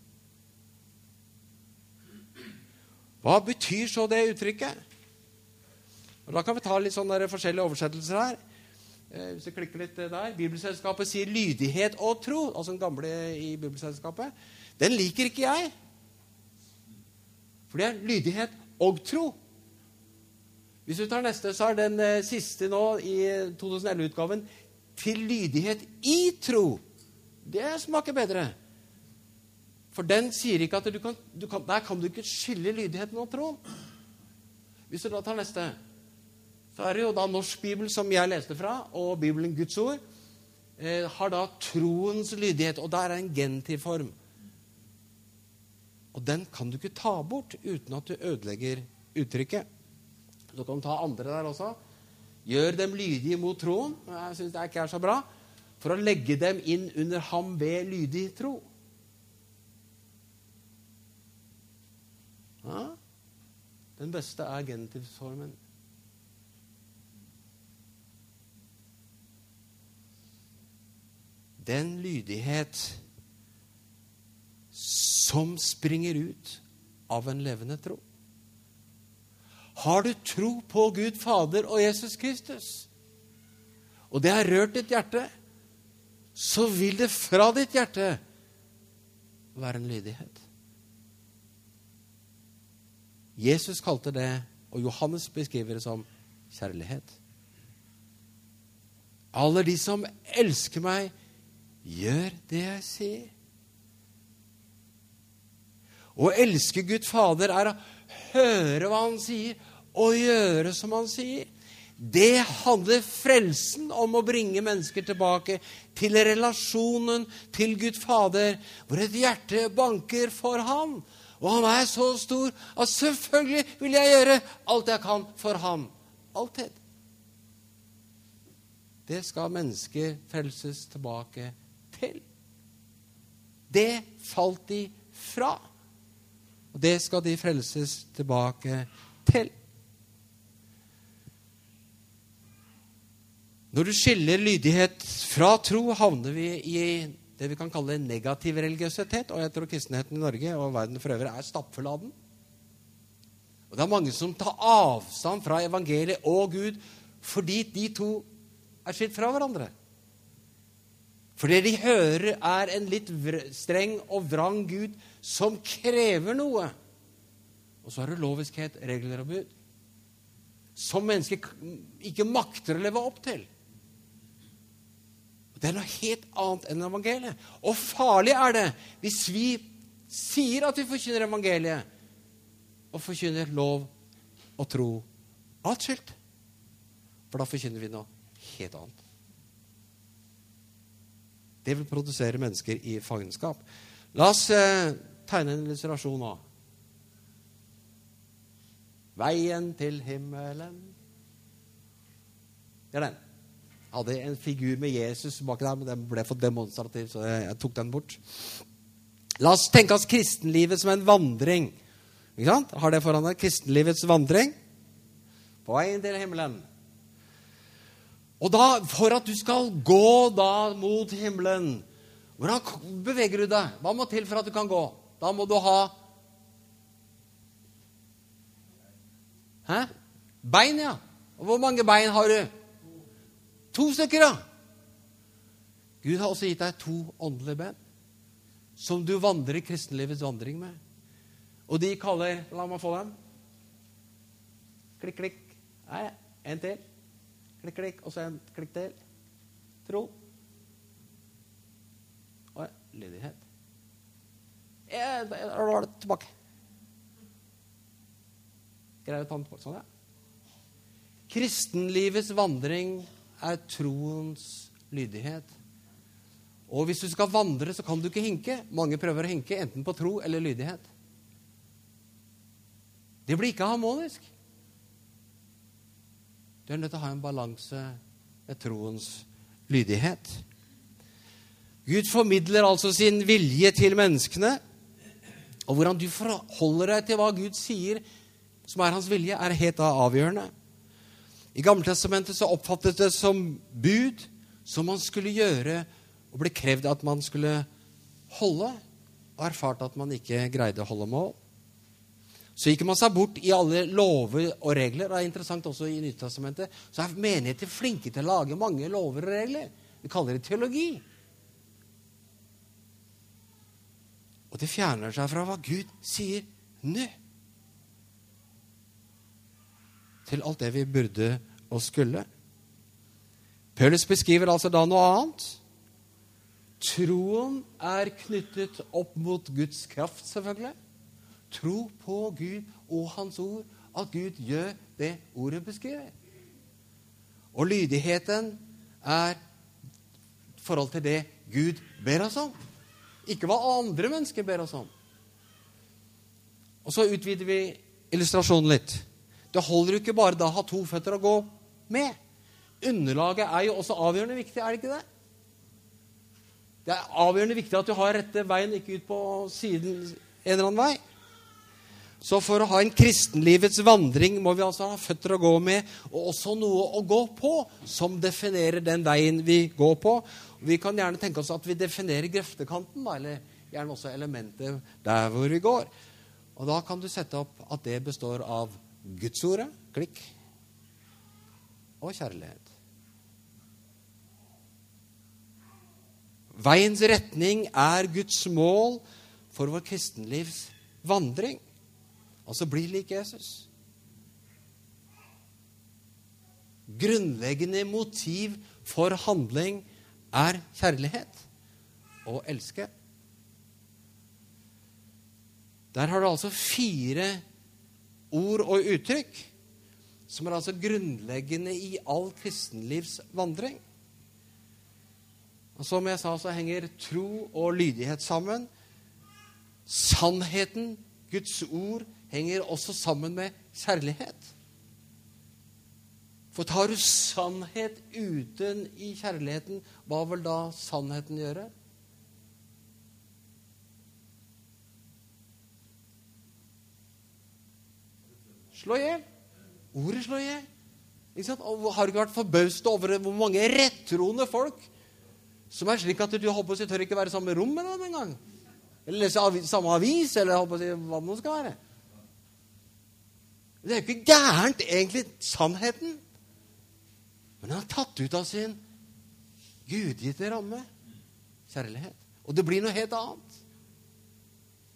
Hva betyr så det uttrykket? Og da kan vi ta litt sånne forskjellige oversettelser her. Hvis vi klikker litt der. Bibelselskapet sier lydighet og tro, altså den gamle i Bibelselskapet. Den liker ikke jeg. For det er lydighet og tro. Hvis du tar neste, så er den siste nå i 2011-utgaven til lydighet i tro. Det smaker bedre. For den sier ikke at der kan du ikke skille lydigheten og troen. Hvis du da tar neste, så er det jo da norsk bibel som jeg leste fra, og Bibelen Guds ord, har da troens lydighet, og der er en genitivform. Og den kan du ikke ta bort uten at du ødelegger uttrykket. Du kan ta andre der også. Gjør dem lydige mot troen. Jeg synes det ikke er så bra. For å legge dem inn under ham ved lydig tro. Ja? Den beste er genitivformen. Den lydighet som springer ut av en levende tro. Har du tro på Gud Fader og Jesus Kristus, og det har rørt ditt hjerte, så vil det fra ditt hjerte være en lydighet. Jesus kalte det, og Johannes beskriver det som kjærlighet. Alle de som elsker meg, gjør det jeg sier. Å elske Gud Fader er å høre hva han sier, og gjøre som han sier. Det handler frelsen om å bringe mennesker tilbake til relasjonen til Gud Fader, hvor et hjerte banker for ham. Og han er så stor at selvfølgelig vil jeg gjøre alt jeg kan for ham. Alltid. Det skal mennesker frelses tilbake til. Det falt de fra. Og det skal de frelses tilbake til. Når du skiller lydighet fra tro, havner vi i det vi kan kalle negativ religiøsitet, og jeg tror kristenheten i Norge og verden for øvrig er stappfull av den. Og det er mange som tar avstand fra evangeliet og Gud, fordi de to er skilt fra hverandre. For det de hører er en litt streng og vrang Gud som krever noe. Og så har du loviskhet, regler og bud. som mennesker ikke makter å leve opp til. Det er noe helt annet enn evangeliet. Og farlig er det hvis vi sier at vi forkynner evangeliet, og forkynner lov og tro atskilt. For da forkynner vi noe helt annet. Det vil produsere mennesker i fangenskap. La oss tegne en illustrasjon nå. Veien til himmelen. Det er den. Jeg hadde en figur med Jesus bak der, men den ble for demonstrativ, så jeg tok den bort. La oss tenke oss kristenlivet som en vandring. Ikke sant? Har det foran deg? Kristenlivets vandring. På veien til himmelen. Og da, for at du skal gå da mot himmelen, hvordan beveger du deg? Hva må til for at du kan gå? Da må du ha bein, ja. Og hvor mange bein har du? 2 stykker, ja. Gud har også gitt deg 2 åndelige ben, som du vandrer kristenlivets vandring med. Og de kaller, la meg få dem. Klikk, klikk. Nei, en til. Klikk, klikk, og så en klikk til. Tro. Og lydighet. Tilbake. Greier å ta den tilbake. Sånn, ja. Kristenlivets vandring er troens lydighet. Og hvis du skal vandre, så kan du ikke hinke. Mange prøver å hinke, enten på tro eller lydighet. Det blir ikke harmonisk. Du er nødt til å ha en balanse med troens lydighet. Gud formidler altså sin vilje til menneskene, og hvordan du forholder deg til hva Gud sier, som er hans vilje, er helt avgjørende. I Gammeltestamentet så oppfattes det som bud, som man skulle gjøre, og ble krevd at man skulle holde, og erfart at man ikke greide å holde mål. Så gikk man seg bort i alle lover og regler. Det er interessant også i Nytestamentet. Så er menigheter flinke til å lage mange lover og regler. Vi kaller det teologi. Og det fjerner seg fra hva Gud sier nå. Til alt det vi burde og skulle. Paulus beskriver altså da noe annet. Troen er knyttet opp mot Guds kraft, selvfølgelig. Tro på Gud og hans ord, at Gud gjør det ordet beskriver. Og lydigheten er forhold til det Gud ber oss om. Ikke hva andre mennesker ber oss om. Og så utvider vi illustrasjonen litt. Det holder jo ikke bare da å ha 2 føtter å gå med. Underlaget er jo også avgjørende viktig, er det ikke det? Det er avgjørende viktig at du har rette veien, ikke ut på siden en eller annen vei. Så for å ha en kristenlivets vandring må vi altså ha føtter å gå med, og også noe å gå på, som definerer den veien vi går på. Vi kan gjerne tenke oss at vi definerer grøftekanten, eller gjerne også elementer der hvor vi går. Og da kan du sette opp at det består av Gudsordet, klikk, og kjærlighet. Veiens retning er Guds mål for vår kristenlivs vandring. Altså bli lik Jesus. Grunnleggende motiv for handling er kjærlighet og elske. Der har du altså 4 ord og uttrykk som er altså grunnleggende i all kristenlivs vandring. Og som jeg sa, så henger tro og lydighet sammen. Sannheten, Guds ord, henger også sammen med kjærlighet. For tar du sannhet uten i kjærligheten, hva vil da sannheten gjøre? Slå ihjel. Ordet slå ihjel. Ikke sant? Og har du ikke vært forbauset over hvor mange rettroende folk som er slik at du håper å si tør ikke være samme rom med dem en gang? Eller lese samme avis, eller håper å si hva det nå skal være. Det er jo ikke gærent egentlig sannheten. Men han har tatt ut av sin gudgitte ramme kjærlighet. Og det blir noe helt annet.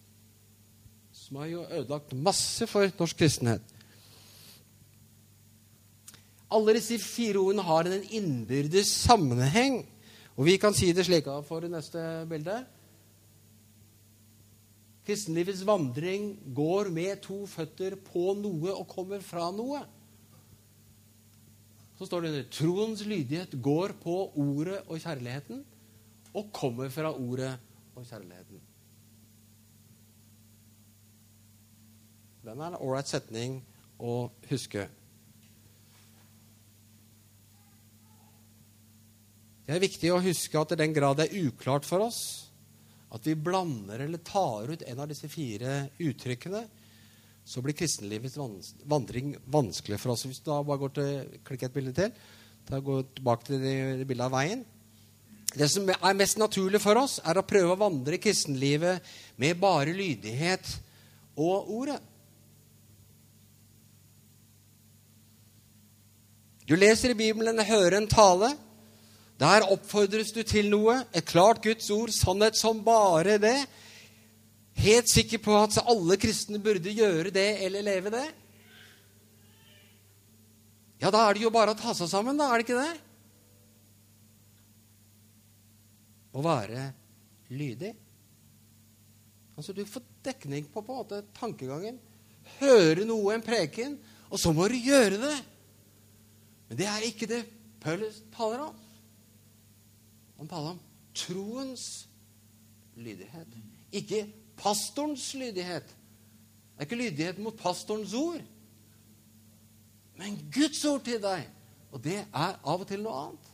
Som har jo ødelagt masse for norsk kristenhet. Alle disse 4 ordene har en innbyrdes sammenheng. Og vi kan si det slik for neste bilde. Kristenlivets vandring går med 2 føtter på noe og kommer fra noe. Så står det under troens lydighet går på ordet og kjærligheten, og kommer fra ordet og kjærligheten. Den en ålreit setning å huske. Det viktig å huske at i den grad det uklart for oss at vi blander eller tar ut en av disse 4 uttrykkene, så blir kristenlivets vandring vanskelig for oss. Hvis du da bare går til, klikk et bilde til, da går tilbake til det bildet av veien. Det som mest naturlig for oss å prøve å vandre kristenlivet med bare lydighet og ordet. Du leser i Bibelen, hører en tale. Der oppfordres du til noe, et klart Guds ord, sannhet som bare det. Helt sikker på at alle kristne burde gjøre det eller leve det. Ja, da det jo bare å ta seg sammen, da, det ikke det? Å være lydig. Altså, du får dekning på en måte tankegangen. Høre noe, en preken, og så må du gjøre det. Men det ikke det Paulus taler om. Han taler om troens lydighet. Ikke pastorens lydighet. Det ikke lydighet mot pastorens ord. Men Guds ord til deg. Og det av og til noe annet.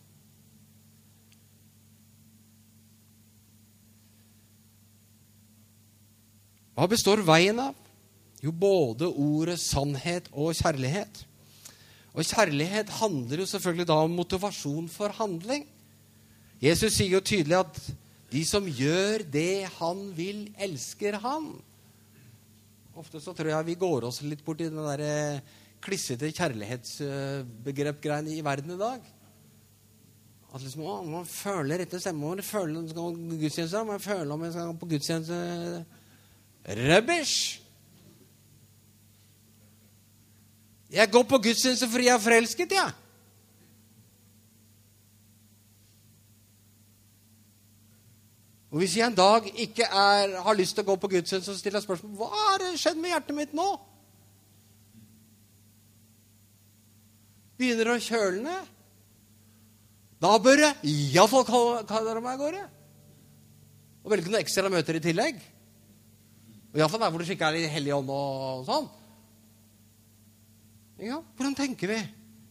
Hva består veien av? Jo, både ordet, sannhet og kjærlighet. Og kjærlighet handler jo selvfølgelig da om motivasjon for handling. Jesus sier jo tydelig at de som gjør det han vil, elsker han. Ofte så tror jeg vi går oss litt bort i den der klissete kjærlighetsbegrep-greiene i verden i dag. At liksom, man føler etter stemme, man føler når man skal på gudstjeneste, man føler når man skal på gudstjeneste. Rubbish! Jeg går på gudstjeneste fordi jeg forelsket, ja. Og hvis jeg en dag ikke har lyst til å gå på gudstjeneste, så stiller jeg spørsmål, hva har skjedd med hjertet mitt nå? Begynner å kjøle ned. Da bør jeg i hvert fall kalle meg i gårde. Og velge noen ekstra møter i tillegg. Og i hvert fall der hvor det ikke litt hellig ånd og sånn. Ja, hvordan tenker vi?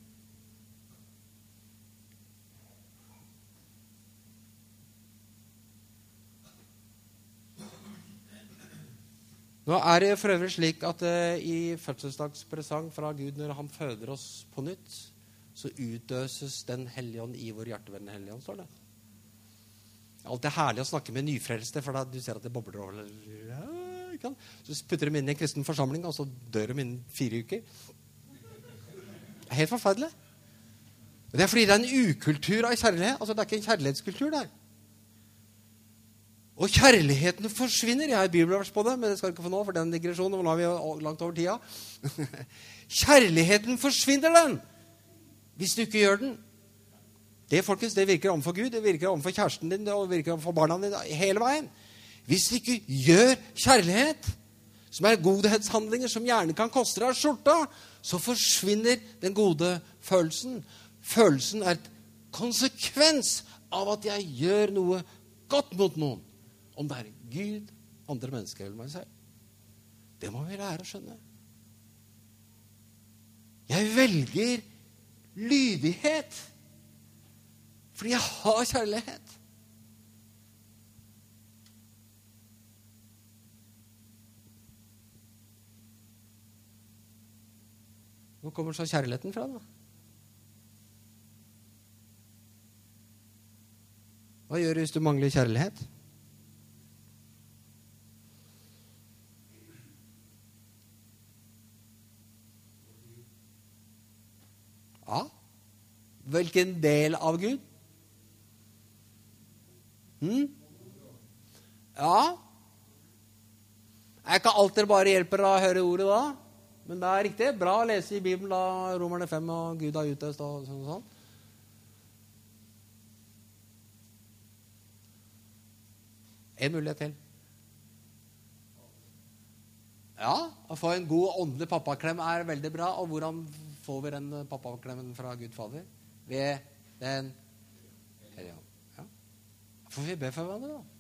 Nå det for øvrig slik at i fødselsdagspresang fra Gud, når han føder oss på nytt, så utøses den hellige ånd i vår hjertevenn hellige ånd, står det. Det alltid herlig å snakke med nyfrelste, for da du ser at det bobler over. Ja, så putter de inn i en kristen forsamling, og så dør de innen 4 uker. Det helt forferdelig. Det fordi det en ukultur av kjærlighet. Altså, det ikke en kjærlighetskultur der. Og kjærligheten forsvinner. Jeg har et bibelvers på det, men det skal du ikke få nå, for den digresjonen, og nå vi jo langt over tida. Kjærligheten forsvinner den, hvis du ikke gjør den. Det, folkens, det virker om for Gud, det virker om for kjæresten din, det virker om for barna dine, hele veien. Hvis du ikke gjør kjærlighet, som godhetshandlinger, som gjerne kan koste deg skjorta, så forsvinner den gode følelsen. Følelsen et konsekvens av at jeg gjør noe godt mot noen. Om det Gud, andre mennesker eller meg selv. Det må vi lære å skjønne. Jeg velger lydighet fordi jeg har kjærlighet. Hvor kommer så kjærligheten fra, da? Hva gjør du hvis du mangler kjærlighet? Ja. Hvilken del av Gud? Ja. Ikke alt dere bare hjelper å høre ordet da? Men det riktig. Bra å lese i Bibelen da, Romerne 5 og Gud har utøst og sånn og sånn. En mulighet til. Ja, å få en god åndelig pappaklem veldig bra. Og hvordan får vi den pappaklemmen fra Gud Fader? Ved den Hellige Ånd. Ja. Får vi be for hverandre da?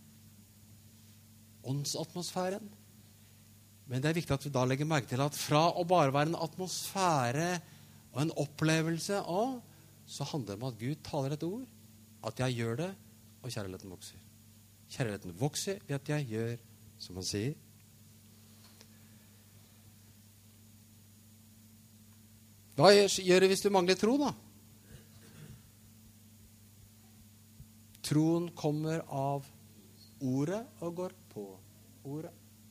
Åndsatmosfæren. Men det viktig at vi da legger merke til at fra å bare være en atmosfære og en opplevelse av, så handler det om at Gud taler et ord, at jeg gjør det, og kjærligheten vokser. Kjærligheten vokser ved at jeg gjør som han sier. Hva gjør det hvis du mangler tro da? Troen kommer av ordet og går på ordet.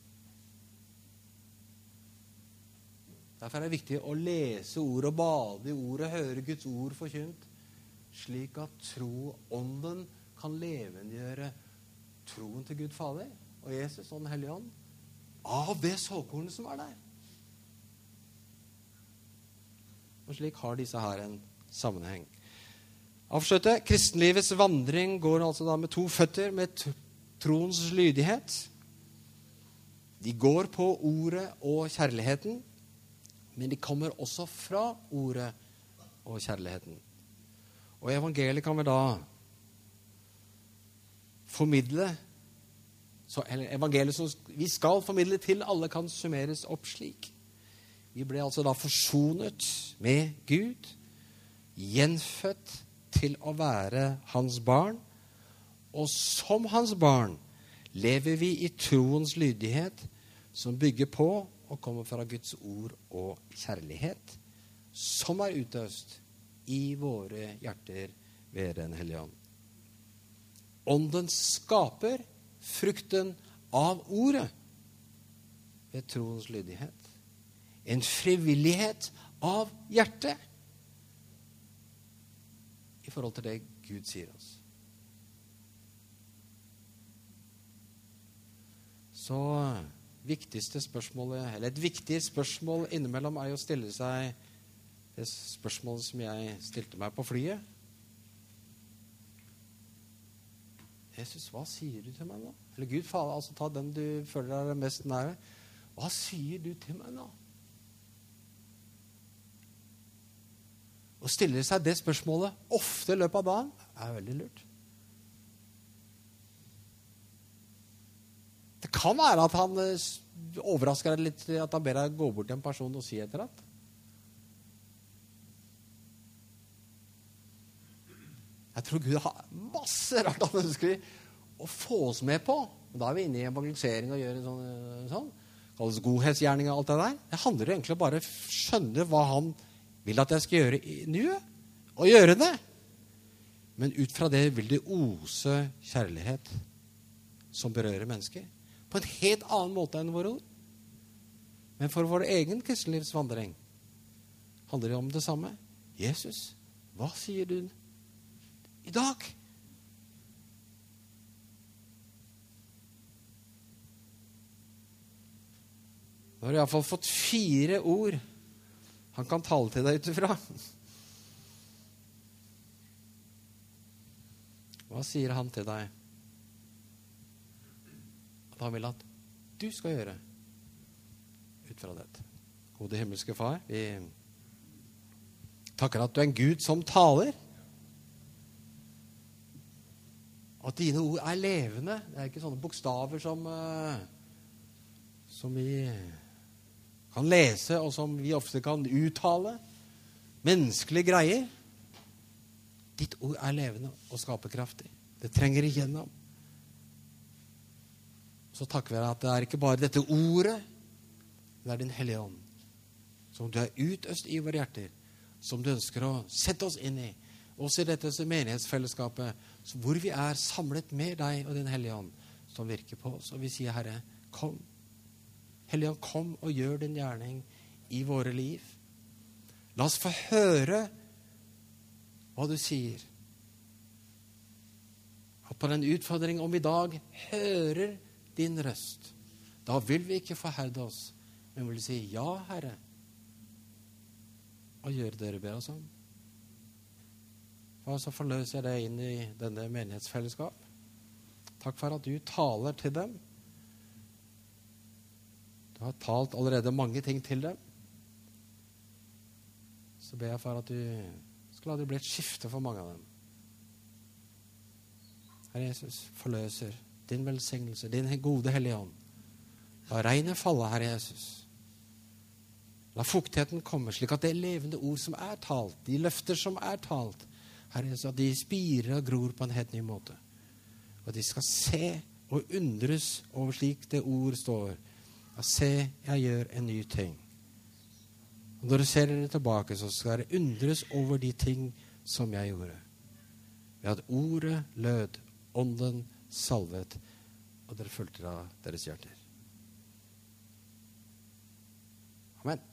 Derfor det viktig å lese ordet og bade i ordet, høre Guds ord forkynt, slik at tro, ånden, kan levendegjøre troen til Gud Fader og Jesus og den Hellige Ånd av det såkornet som der. Og slik har disse her en sammenheng. Avslutte, kristenlivets vandring går altså da med 2 føtter, med troens lydighet. De går på ordet og kjærligheten, men de kommer også fra ordet og kjærligheten. Og evangeliet kan vi da formidle, eller evangeliet som vi skal formidle til alle kan summeres opp slik. Vi ble altså da forsonet med Gud, gjenfødt til å være hans barn, og som hans barn lever vi i troens lydighet som bygger på og kommer fra Guds ord og kjærlighet, som utøst i våre hjerter ved den Hellige Ånd. Ånden skaper frukten av ordet ved troens lydighet. En frivillighet av hjertet i forhold til det Gud sier oss. Så viktigste spørsmålet, eller et viktig spørsmål innimellom å stille seg det spørsmålet som jeg stilte meg på flyet. Jesus, hva sier du til meg nå? Eller Gud, fader, altså ta den du føler deg mest nære. Hva sier du til meg nå? Å stille seg det spørsmålet ofte i løpet av dagen veldig lurt. Det kan være at han overrasker deg litt, at han ber deg gå bort til en person og si et eller annet. Jeg tror Gud har masse rart han ønsker å få oss med på. Og da vi inne i evangelisering og gjør en sånn. Kalles godhetsgjerning og alt det der. Det handler egentlig bare å skjønne hva han vil at jeg skal gjøre i nuet. Og gjøre det. Men ut fra det vil det ose kjærlighet som berører mennesker. På en helt annen måte enn våre ord. Men for vår egen kristenlivsvandring handler det om det samme. Jesus, hva sier du i dag? Nå har du i hvert fall fått 4 ord han kan tale til deg utifra. Hva sier han til deg? At han vil at du skal gjøre ut fra dette. Gode himmelske far, vi takker at du en Gud som taler. At dine ord levende. Det ikke sånne bokstaver som vi kan lese, og som vi ofte kan uttale. Menneskelige greier. Ditt ord levende og skaperkraftig. Det trenger igjennom. Så takker vi deg at det ikke bare dette ordet, det din Hellige Ånd, som du utøst i våre hjerter, som du ønsker å sette oss inn i, også i dette menighetsfellesskapet, hvor vi samlet med deg og din Hellige Ånd, som virker på oss. Og vi sier, Herre, kom. Hellige Ånd, kom og gjør din gjerning i våre liv. La oss få høre hva du sier. At på den utfordring om i dag hører din røst, da vil vi ikke forherde oss, Men vil du si ja, Herre, og gjøre det du ber oss om? Og så forløser jeg det inn i denne menighetsfellesskap. Takk for at du taler til dem. Du har talt allerede mange ting til dem. Så ber jeg for at du skal la det bli et skifte for mange av dem. Herre Jesus, forløser din velsignelse, din gode hellige ånd. La regnet falle, Herre Jesus. La fuktigheten komme, slik at det levende ord som er talt, de løfter som er talt, Herre Jesus, at de spirer og gror på en helt ny måte. Og de skal se og undres over slik det ord står. Ja, se, jeg gjør en ny ting. Og når du ser dere tilbake, så skal dere undres over de ting som jeg gjorde. Ved at ordet lød, ånden salvet, og dere fulgte av deres hjerter. Amen.